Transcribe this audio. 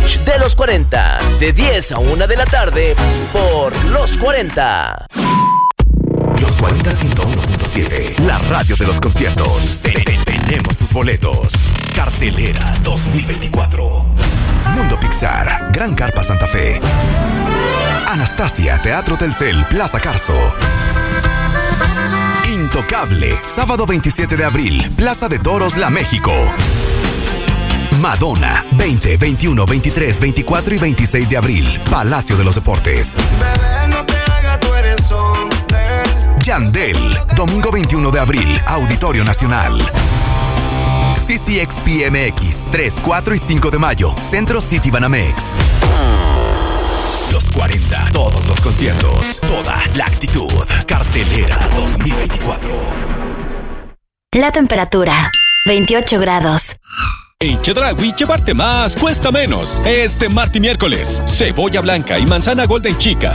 brunch de los 40, de 10 a 1 de la tarde, por Los 40. Los 40 101.7, la radio de los conciertos. Tenemos tus boletos. Cartelera 2024. Mundo Pixar, Gran Carpa Santa Fe. Anastasia, Teatro Telcel, Plaza Carso. Intocable, sábado 27 de abril, Plaza de Toros, La México. Madonna, 20, 21, 23, 24 y 26 de abril, Palacio de los Deportes. Bebé, no te hagas, tú eres hombre. Yandel, domingo 21 de abril, Auditorio Nacional. CCXPMX, 3, 4 y 5 de mayo, Centro City Banamex. Los 40, todos los conciertos, toda la actitud. Cartelera 2024. La temperatura, 28 grados. En Chedraui, llevarte más cuesta menos. Este martes y miércoles, cebolla blanca y manzana Golden Chica,